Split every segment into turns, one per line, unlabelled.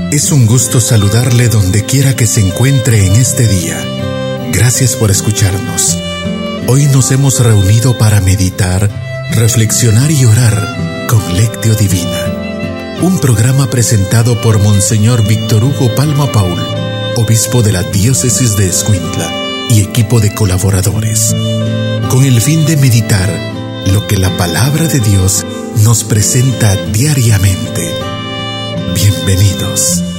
Es un gusto saludarle donde quiera que se encuentre en este día. Gracias por escucharnos. Hoy nos hemos reunido para meditar, reflexionar y orar con Lectio Divina. Un programa presentado por Monseñor Víctor Hugo Palma Paul, obispo de la diócesis de Escuintla, y equipo de colaboradores, con el fin de meditar lo que la palabra de Dios nos presenta diariamente. Bienvenidos.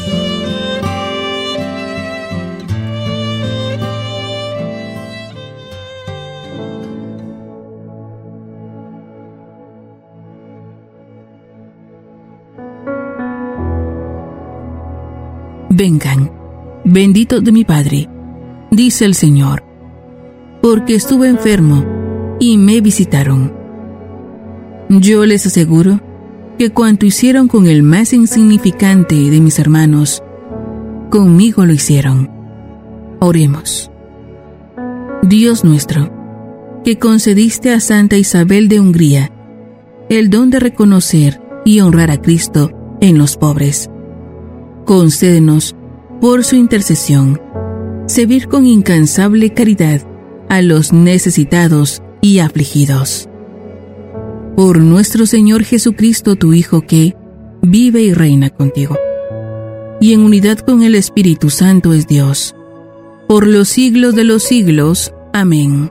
Vengan, benditos de mi Padre, dice el Señor, porque estuve enfermo y me visitaron. Yo les aseguro que cuanto hicieron con el más insignificante de mis hermanos, conmigo lo hicieron. Oremos. Dios nuestro, que concediste a Santa Isabel de Hungría el don de reconocer y honrar a Cristo en los pobres, concédenos, por su intercesión, servir con incansable caridad a los necesitados y afligidos. Por nuestro Señor Jesucristo, tu Hijo, que vive y reina contigo, y en unidad con el Espíritu Santo es Dios, por los siglos de los siglos. Amén.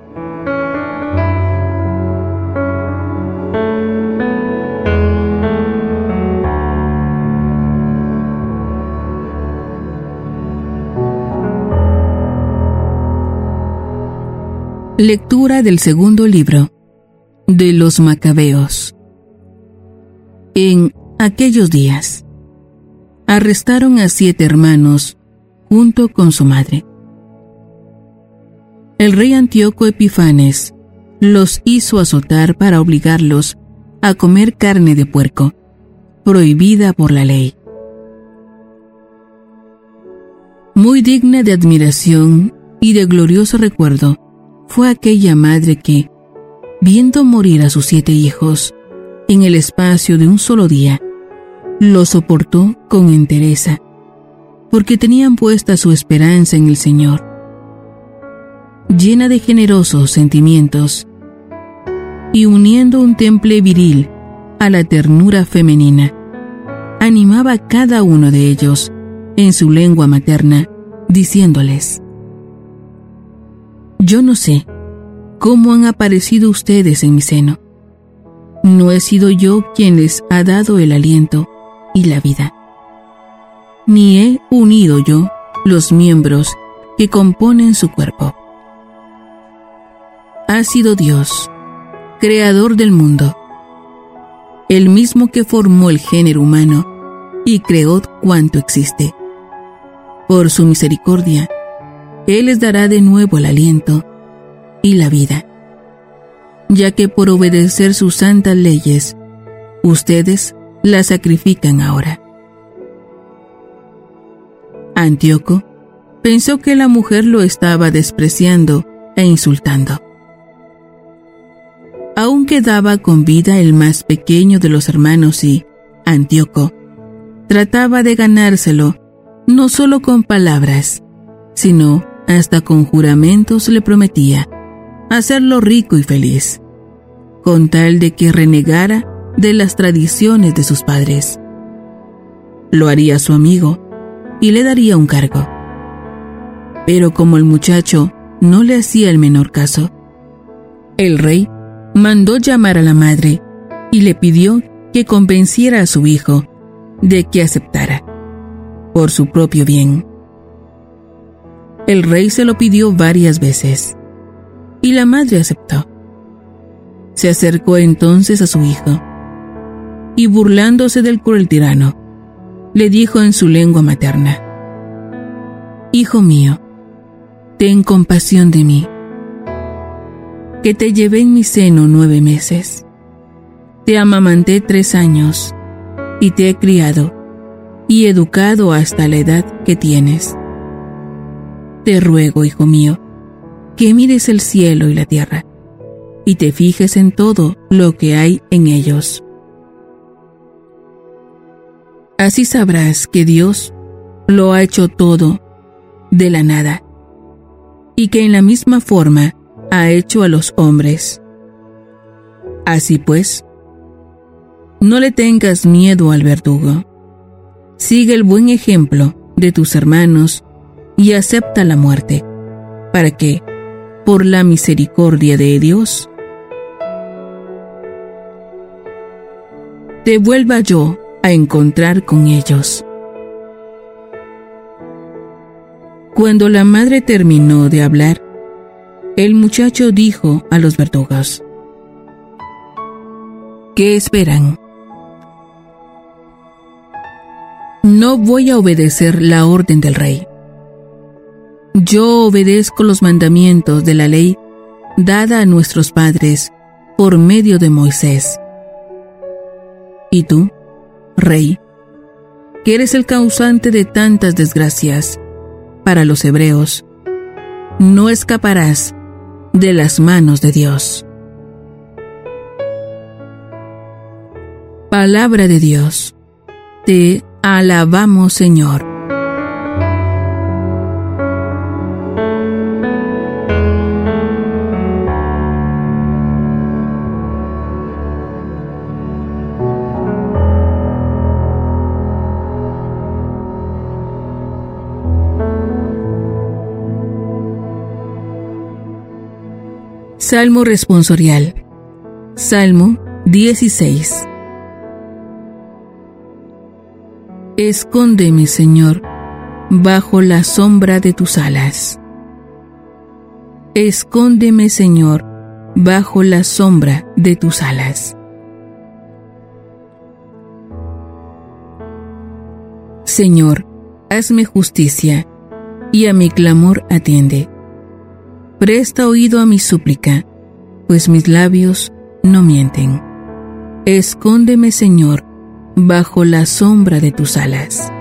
Lectura del segundo libro de los Macabeos. En aquellos días, arrestaron a 7 hermanos junto con su madre. El rey Antíoco Epifanes los hizo azotar para obligarlos a comer carne de puerco, prohibida por la ley. Muy digna de admiración y de glorioso recuerdo fue aquella madre que, viendo morir a sus 7 hijos en el espacio de un solo día, lo soportó con entereza, porque tenían puesta su esperanza en el Señor. Llena de generosos sentimientos y uniendo un temple viril a la ternura femenina, animaba a cada uno de ellos en su lengua materna, diciéndoles: yo no sé cómo han aparecido ustedes en mi seno. No he sido yo quien les ha dado el aliento y la vida, ni he unido yo los miembros que componen su cuerpo. Ha sido Dios, creador del mundo, el mismo que formó el género humano y creó cuanto existe. Por su misericordia, Él les dará de nuevo el aliento y la vida, ya que por obedecer sus santas leyes, ustedes la sacrifican ahora. Antíoco pensó que la mujer lo estaba despreciando e insultando. Aún quedaba con vida el más pequeño de los hermanos y Antíoco trataba de ganárselo no solo con palabras, sino hasta con juramentos le prometía hacerlo rico y feliz, con tal de que renegara de las tradiciones de sus padres. Lo haría su amigo y le daría un cargo. Pero como el muchacho no le hacía el menor caso, el rey mandó llamar a la madre y le pidió que convenciera a su hijo de que aceptara, por su propio bien. El rey se lo pidió varias veces, y la madre aceptó. Se acercó entonces a su hijo, y burlándose del cruel tirano, le dijo en su lengua materna: hijo mío, ten compasión de mí, que te llevé en mi seno 9 meses. Te amamanté 3 años, y te he criado y educado hasta la edad que tienes. Te ruego, hijo mío, que mires el cielo y la tierra, y te fijes en todo lo que hay en ellos. Así sabrás que Dios lo ha hecho todo de la nada, y que en la misma forma ha hecho a los hombres. Así pues, no le tengas miedo al verdugo. Sigue el buen ejemplo de tus hermanos y acepta la muerte, para que, por la misericordia de Dios, te vuelva yo a encontrar con ellos. Cuando la madre terminó de hablar, el muchacho dijo a los verdugos: ¿qué esperan? No voy a obedecer la orden del rey. Yo obedezco los mandamientos de la ley dada a nuestros padres por medio de Moisés. Y tú, rey, que eres el causante de tantas desgracias para los hebreos, no escaparás de las manos de Dios. Palabra de Dios. Te alabamos, Señor. Salmo responsorial. Salmo 16. Escóndeme, Señor, bajo la sombra de tus alas. Escóndeme, Señor, bajo la sombra de tus alas. Señor, hazme justicia, y a mi clamor atiende. Presta oído a mi súplica, pues mis labios no mienten. Escóndeme, Señor, bajo la sombra de tus alas.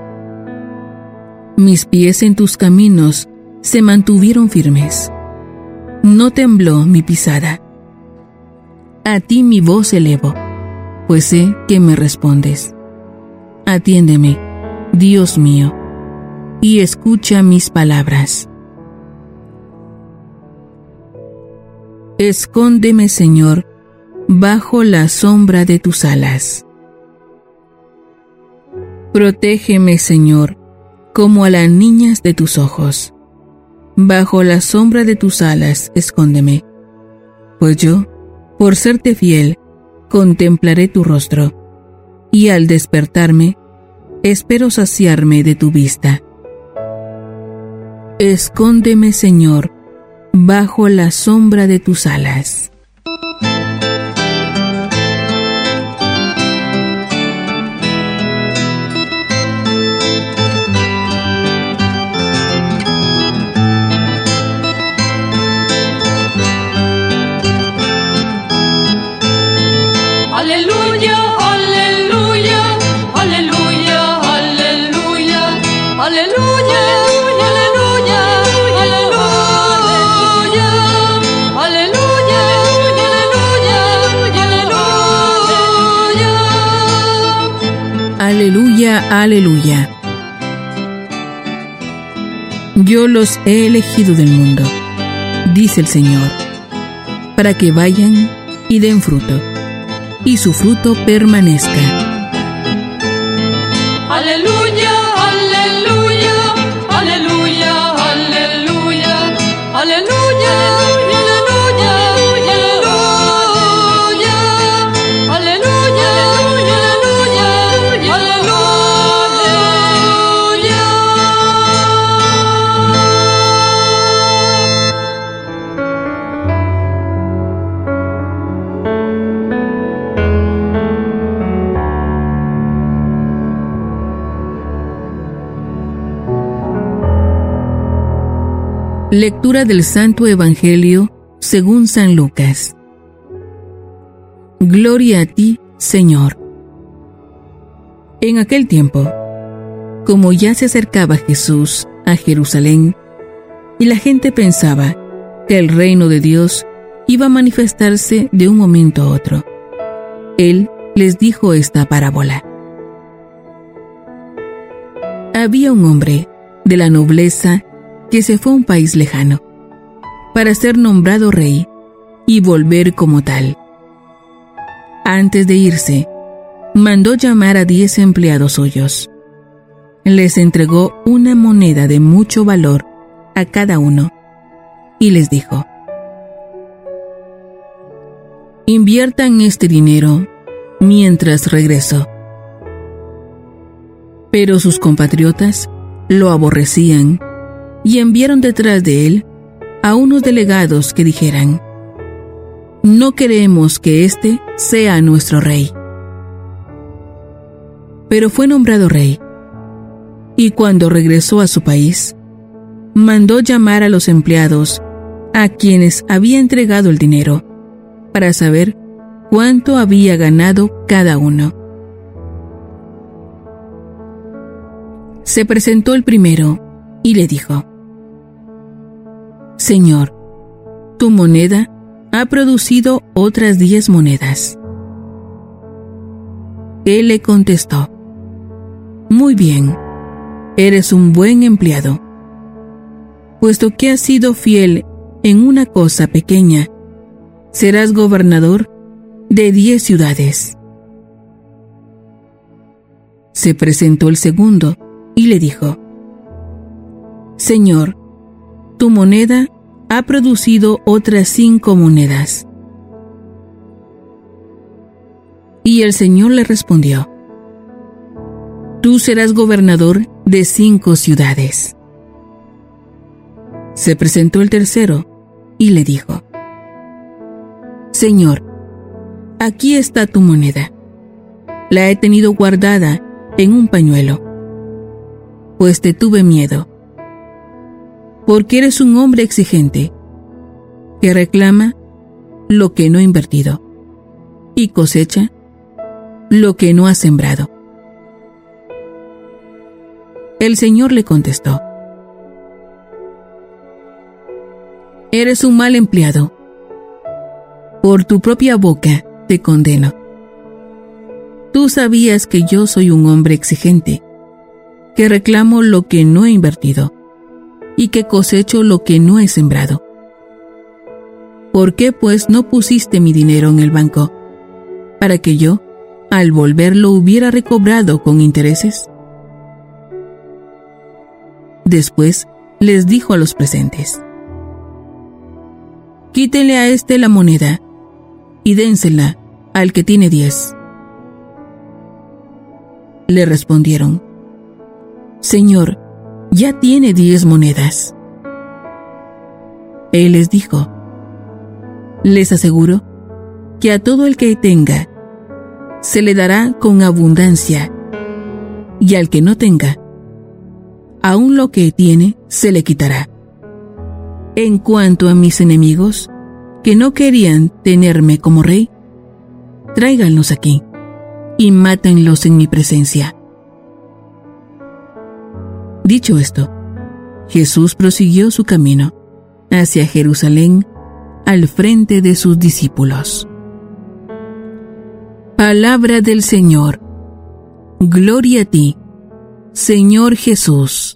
Mis pies en tus caminos se mantuvieron firmes. No tembló mi pisada. A ti mi voz elevo, pues sé que me respondes. Atiéndeme, Dios mío, y escucha mis palabras. Escóndeme, Señor, bajo la sombra de tus alas. Protégeme, Señor, como a las niñas de tus ojos. Bajo la sombra de tus alas, escóndeme. Pues yo, por serte fiel, contemplaré tu rostro, y al despertarme, espero saciarme de tu vista. Escóndeme, Señor, bajo la sombra de tus alas.
Aleluya, aleluya, aleluya, aleluya, aleluya, aleluya, aleluya, aleluya, aleluya,
Aleluya, aleluya. Yo los he elegido del mundo, dice el Señor, para que vayan y den fruto, y su fruto permanezca.
Aleluya, aleluya, aleluya, aleluya, aleluya, aleluya, aleluya, aleluya, aleluya,
Lectura del Santo Evangelio según San Lucas. Gloria a ti, Señor. En aquel tiempo, como ya se acercaba Jesús a Jerusalén, y la gente pensaba que el reino de Dios iba a manifestarse de un momento a otro, Él les dijo esta parábola. Había un hombre de la nobleza que se fue a un país lejano para ser nombrado rey y volver como tal. Antes de irse, mandó llamar a 10 empleados suyos. Les entregó una moneda de mucho valor a cada uno y les dijo: inviertan este dinero mientras regreso. Pero sus compatriotas lo aborrecían y enviaron detrás de él a unos delegados que dijeran: no queremos que éste sea nuestro rey. Pero fue nombrado rey, y cuando regresó a su país, mandó llamar a los empleados a quienes había entregado el dinero, para saber cuánto había ganado cada uno. Se presentó el primero y le dijo: Señor, tu moneda ha producido otras 10 monedas. Él le contestó: muy bien, eres un buen empleado. Puesto que has sido fiel en una cosa pequeña, serás gobernador de 10 ciudades. Se presentó el segundo y le dijo: Señor, tu moneda ha producido otras 5 monedas. Y el Señor le respondió: tú serás gobernador de 5 ciudades. Se presentó el tercero y le dijo: Señor, aquí está tu moneda. La he tenido guardada en un pañuelo, pues te tuve miedo, porque eres un hombre exigente, que reclama lo que no ha invertido y cosecha lo que no ha sembrado. El Señor le contestó: eres un mal empleado. Por tu propia boca te condeno. Tú sabías que yo soy un hombre exigente, que reclamo lo que no he invertido y que cosecho lo que no he sembrado. ¿Por qué, pues, no pusiste mi dinero en el banco, para que yo, al volver, lo hubiera recobrado con intereses? Después les dijo a los presentes: quítenle a éste la moneda y dénsela al que tiene 10. Le respondieron: Señor, ya tiene 10 monedas. Él les dijo: les aseguro que a todo el que tenga se le dará con abundancia, y al que no tenga, aún lo que tiene se le quitará. En cuanto a mis enemigos, que no querían tenerme como rey, tráiganlos aquí y mátenlos en mi presencia. Dicho esto, Jesús prosiguió su camino hacia Jerusalén al frente de sus discípulos. Palabra del Señor. Gloria a ti, Señor Jesús.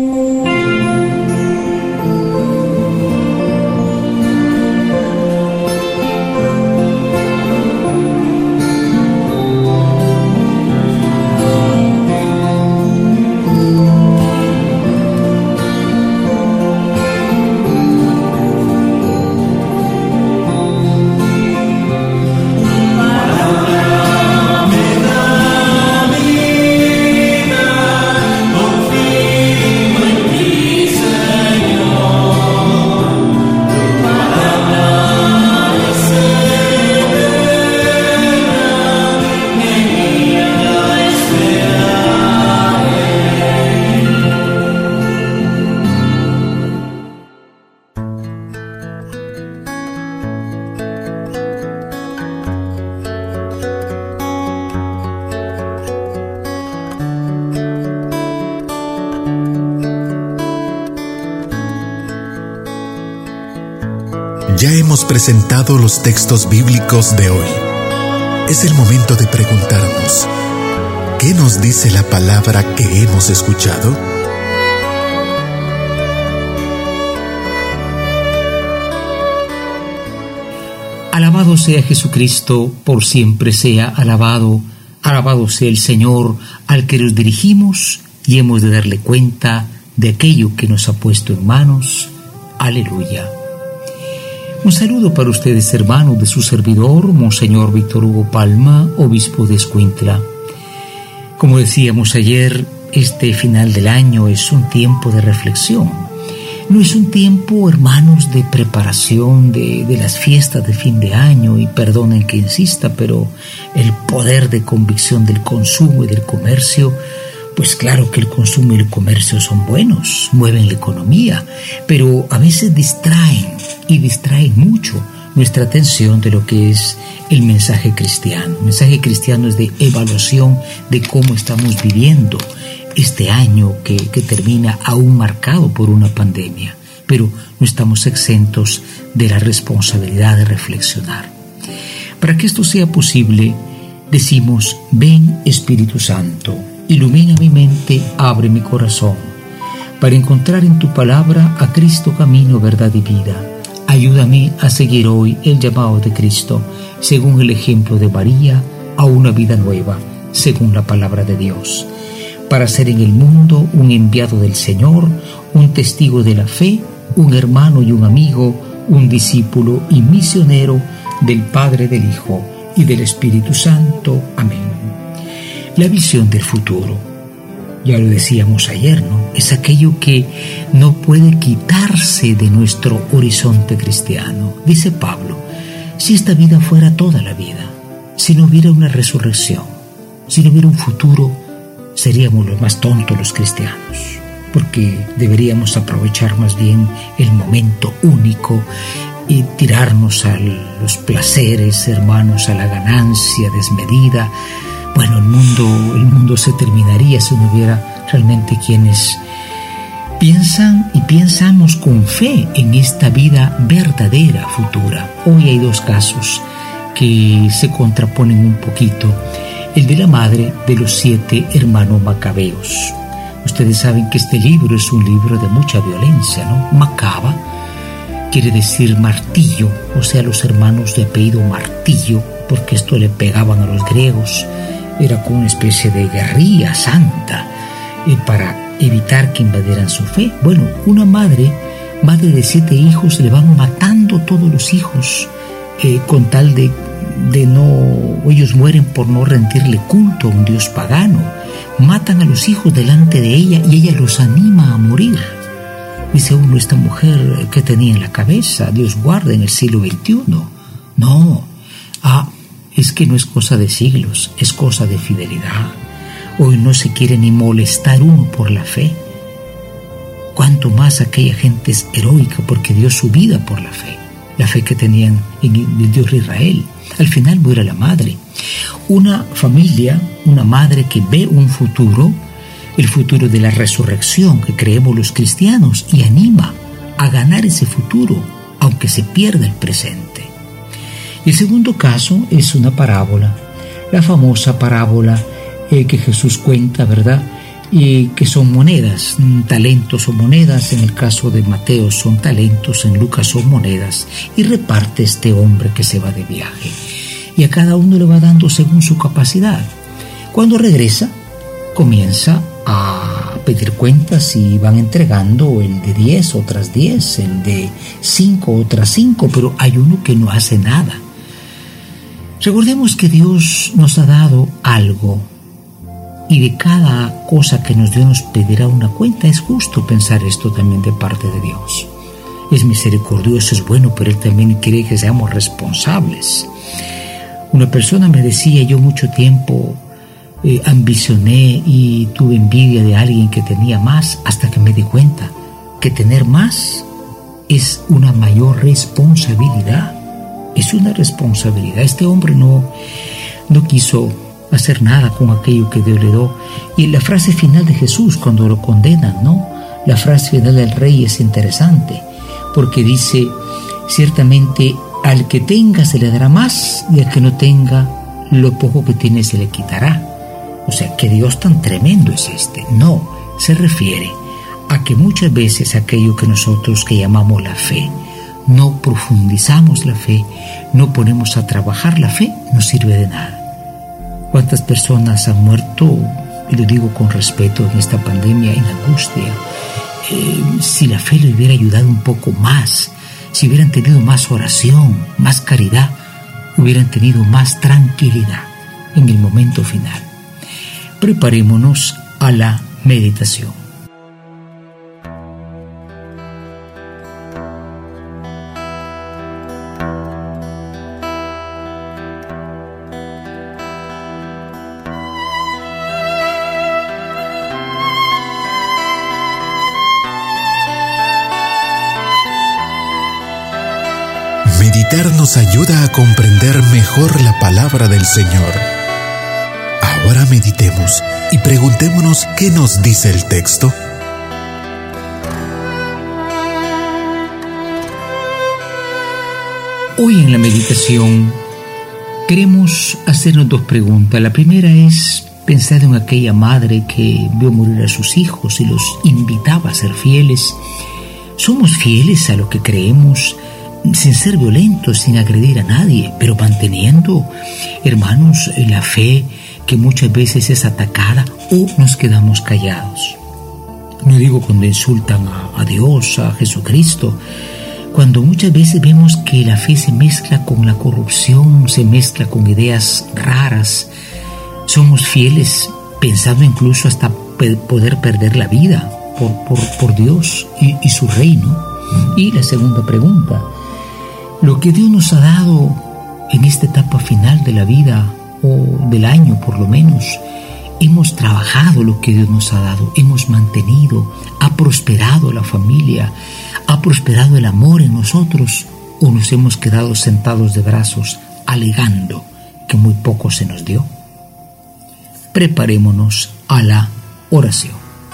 Ya hemos presentado los textos bíblicos de hoy. Es el momento de preguntarnos: ¿qué ¿Qué nos dice la palabra que hemos escuchado?
Alabado sea Jesucristo, por siempre sea alabado. Alabado sea el Señor, al que nos dirigimos y hemos de darle cuenta de aquello que nos ha puesto en manos. Aleluya. Un saludo para ustedes, hermanos, de su servidor, Monseñor Víctor Hugo Palma, obispo de Escuintla. Como decíamos ayer, este final del año es un tiempo de reflexión. No es un tiempo, hermanos, de preparación de las fiestas de fin de año, y perdonen que insista, pero el poder de convicción del consumo y del comercio, pues claro que el consumo y el comercio son buenos, mueven la economía, pero a veces distraen mucho nuestra atención de lo que es el mensaje cristiano. El mensaje cristiano es de evaluación de cómo estamos viviendo este año que termina aún marcado por una pandemia, pero no estamos exentos de la responsabilidad de reflexionar. Para que esto sea posible, decimos: ven Espíritu Santo, ilumina mi mente, abre mi corazón, para encontrar en tu palabra a Cristo camino, verdad y vida. Ayúdame a seguir hoy el llamado de Cristo, según el ejemplo de María, a una vida nueva, según la palabra de Dios, para ser en el mundo un enviado del Señor, un testigo de la fe, un hermano y un amigo, un discípulo y misionero del Padre, del Hijo y del Espíritu Santo. Amén. La visión del futuro, ya lo decíamos ayer, ¿no? Es aquello que no puede quitarse de nuestro horizonte cristiano. Dice Pablo: si esta vida fuera toda la vida, si no hubiera una resurrección, si no hubiera un futuro, seríamos los más tontos los cristianos, porque deberíamos aprovechar más bien el momento único y tirarnos a los placeres, hermanos, a la ganancia desmedida. Bueno, el mundo se terminaría si no hubiera realmente quienes piensan y pensamos con fe en esta vida verdadera, futura. Hoy hay dos casos que se contraponen un poquito. El de la madre de los 7 hermanos macabeos. Ustedes saben que este libro es un libro de mucha violencia, ¿no? Macaba quiere decir martillo, o sea, los hermanos de apellido Martillo, porque esto le pegaban a los griegos. Era como una especie de guerrilla santa para evitar que invadieran su fe. Bueno, una madre de 7 hijos, le van matando todos los hijos con tal de no, ellos mueren por no rendirle culto a un dios pagano. Matan a los hijos delante de ella y ella los anima a morir. Dice uno: esta mujer, ¿qué tenía en la cabeza? Dios guarde, en el siglo XXI. No, es que no es cosa de siglos, es cosa de fidelidad. Hoy no se quiere ni molestar uno por la fe. Cuanto más aquella gente es heroica porque dio su vida por la fe que tenían en el Dios de Israel. Al final muere la madre. Una familia, una madre que ve un futuro, el futuro de la resurrección que creemos los cristianos, y anima a ganar ese futuro, aunque se pierda el presente. El segundo caso es una parábola, la famosa parábola que Jesús cuenta, ¿verdad? Y que son monedas, talentos o monedas. En el caso de Mateo son talentos, en Lucas son monedas, y reparte este hombre que se va de viaje, y a cada uno le va dando según su capacidad. Cuando regresa, comienza a pedir cuentas y van entregando el de 10, otras 10, el de 5, otras 5, pero hay uno que no hace nada. Recordemos que Dios nos ha dado algo, y de cada cosa que nos dio nos pedirá una cuenta. Es justo pensar esto también de parte de Dios. Es misericordioso, es bueno, pero Él también quiere que seamos responsables. Una persona me decía: yo mucho tiempo ambicioné y tuve envidia de alguien que tenía más, hasta que me di cuenta que tener más es una mayor responsabilidad. Es una responsabilidad. Este hombre no quiso hacer nada con aquello que Dios le dio. Y la frase final de Jesús cuando lo condenan, ¿no? La frase final del rey es interesante, porque dice: ciertamente al que tenga se le dará más, y al que no tenga, lo poco que tiene se le quitará. O sea, ¿qué Dios tan tremendo es este? No, se refiere a que muchas veces aquello que nosotros que llamamos la fe, no profundizamos la fe, no ponemos a trabajar la fe, no sirve de nada. ¿Cuántas personas han muerto, y lo digo con respeto, en esta pandemia, en angustia? Si la fe le hubiera ayudado un poco más, si hubieran tenido más oración, más caridad, hubieran tenido más tranquilidad en el momento final. Preparémonos a la meditación.
Meditar nos ayuda a comprender mejor la palabra del Señor. Ahora meditemos y preguntémonos qué nos dice el texto.
Hoy en la meditación queremos hacernos dos preguntas. La primera es pensar en aquella madre que vio morir a sus hijos y los invitaba a ser fieles. ¿Somos fieles a lo que creemos? Sin ser violentos, sin agredir a nadie, pero manteniendo, hermanos, la fe que muchas veces es atacada, o nos quedamos callados. No digo cuando insultan a Dios, a Jesucristo, cuando muchas veces vemos que la fe se mezcla con la corrupción, se mezcla con ideas raras. Somos fieles pensando incluso hasta poder perder la vida por Dios y su reino. Y la segunda pregunta: lo que Dios nos ha dado en esta etapa final de la vida, o del año por lo menos, hemos trabajado lo que Dios nos ha dado, hemos mantenido, ha prosperado la familia, ha prosperado el amor en nosotros, o nos hemos quedado sentados de brazos alegando que muy poco se nos dio. Preparémonos a la oración.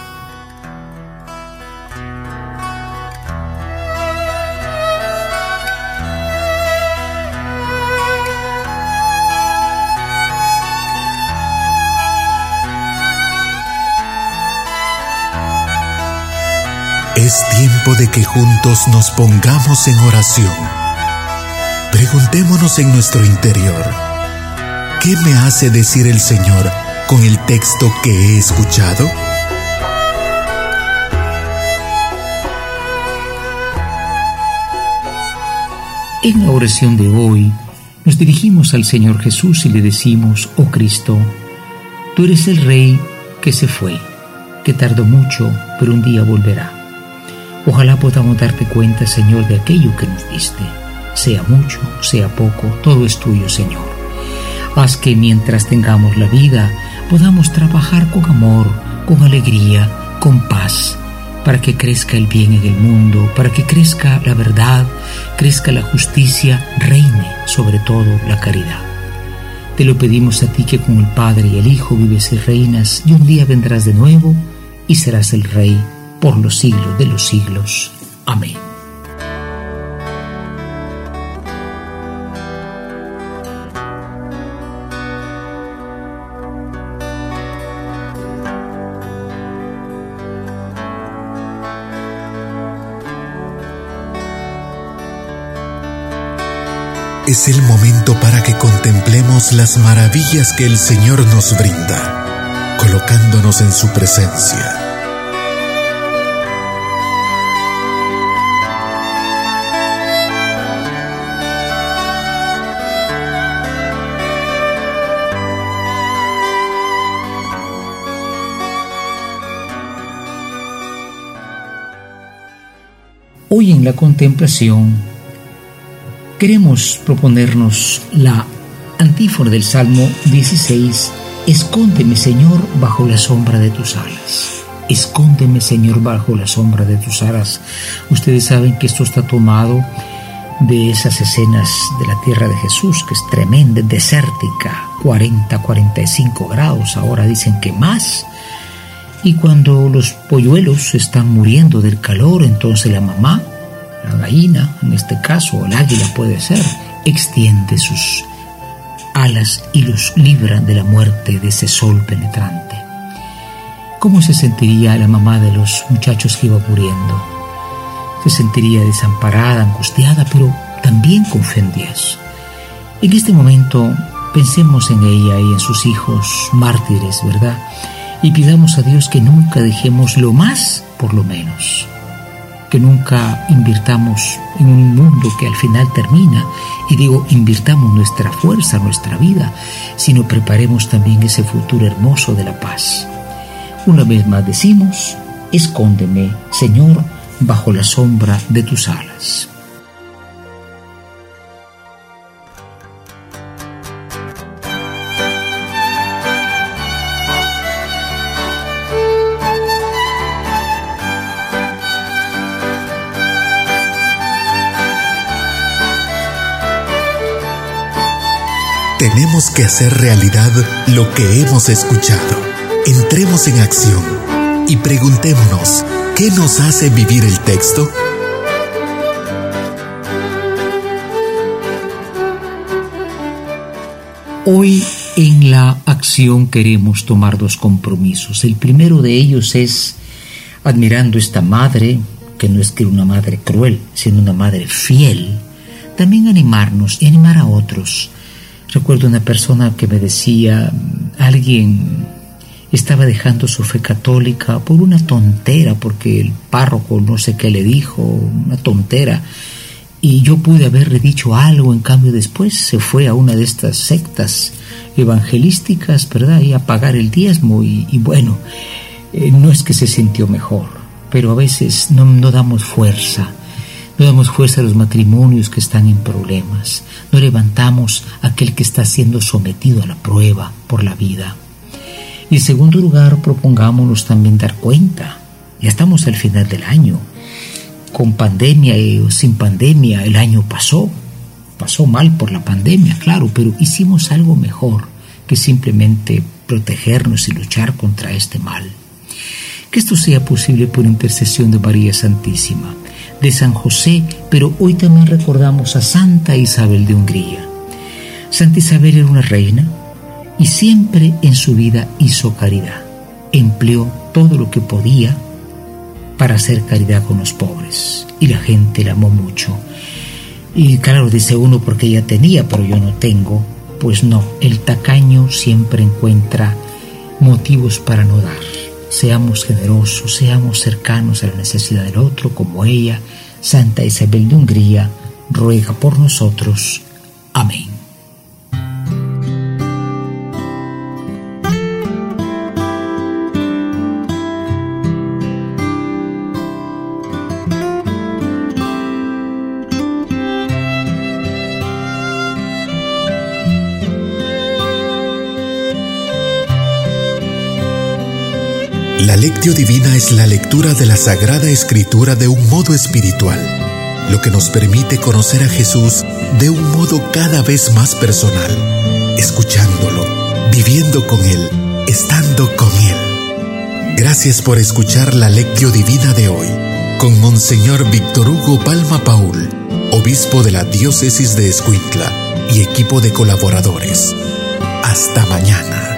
Es tiempo de que juntos nos pongamos en oración. Preguntémonos en nuestro interior: ¿qué me hace decir el Señor con el texto que he escuchado?
En la oración de hoy nos dirigimos al Señor Jesús y le decimos: oh Cristo, tú eres el Rey que se fue, que tardó mucho, pero un día volverá. Ojalá podamos darte cuenta, Señor, de aquello que nos diste. Sea mucho, sea poco, todo es tuyo, Señor. Haz que mientras tengamos la vida, podamos trabajar con amor, con alegría, con paz, para que crezca el bien en el mundo, para que crezca la verdad, crezca la justicia, reine sobre todo la caridad. Te lo pedimos a ti, que con el Padre y el Hijo vives y reinas, y un día vendrás de nuevo y serás el Rey por los siglos de los siglos. Amén.
Es el momento para que contemplemos las maravillas que el Señor nos brinda, colocándonos en su presencia.
Hoy en la contemplación queremos proponernos la antífona del Salmo 16: escóndeme, Señor, bajo la sombra de tus alas. Escóndeme, Señor, bajo la sombra de tus alas. Ustedes saben que esto está tomado de esas escenas de la tierra de Jesús, que es tremenda, desértica, 40-45 grados, ahora dicen que más. Y cuando los polluelos están muriendo del calor, entonces la mamá, la gallina, en este caso, o el águila puede ser, extiende sus alas y los libra de la muerte de ese sol penetrante. ¿Cómo se sentiría la mamá de los muchachos que iba muriendo? Se sentiría desamparada, angustiada, pero también con fe en Dios. En este momento pensemos en ella y en sus hijos mártires, ¿verdad? Y pidamos a Dios que nunca dejemos lo más por lo menos, que nunca invirtamos en un mundo que al final termina, y digo, invirtamos nuestra fuerza, nuestra vida, sino preparemos también ese futuro hermoso de la paz. Una vez más decimos: escóndeme, Señor, bajo la sombra de tus alas.
Tenemos que hacer realidad lo que hemos escuchado. Entremos en acción y preguntémonos, ¿qué nos hace vivir el texto?
Hoy en la acción queremos tomar 2 compromisos. El primero de ellos es, admirando esta madre, que no es que una madre cruel, sino una madre fiel, también animarnos y animar a otros. Recuerdo una persona que me decía, alguien estaba dejando su fe católica por una tontera, porque el párroco no sé qué le dijo, una tontera, y yo pude haberle dicho algo, en cambio después se fue a una de estas sectas evangelísticas, ¿verdad?, y a pagar el diezmo, y bueno, no es que se sintió mejor, pero a veces no damos fuerza. No damos fuerza a los matrimonios que están en problemas. No levantamos a aquel que está siendo sometido a la prueba por la vida. Y en segundo lugar, propongámonos también dar cuenta. Ya estamos al final del año. Con pandemia o sin pandemia, el año pasó. Pasó mal por la pandemia, claro, pero hicimos algo mejor que simplemente protegernos y luchar contra este mal. Que esto sea posible por intercesión de María Santísima, de San José, pero hoy también recordamos a Santa Isabel de Hungría. Santa Isabel era una reina y siempre en su vida hizo caridad. Empleó todo lo que podía para hacer caridad con los pobres y la gente la amó mucho. Y claro, dice uno, porque ella tenía, pero yo no tengo. Pues no, el tacaño siempre encuentra motivos para no dar. Seamos generosos, seamos cercanos a la necesidad del otro, como ella. Santa Isabel de Hungría ruega por nosotros. Amén.
La Lectio Divina es la lectura de la Sagrada Escritura de un modo espiritual, lo que nos permite conocer a Jesús de un modo cada vez más personal, escuchándolo, viviendo con Él, estando con Él. Gracias por escuchar la Lectio Divina de hoy, con Monseñor Víctor Hugo Palma Paul, obispo de la Diócesis de Escuintla, y equipo de colaboradores. Hasta mañana.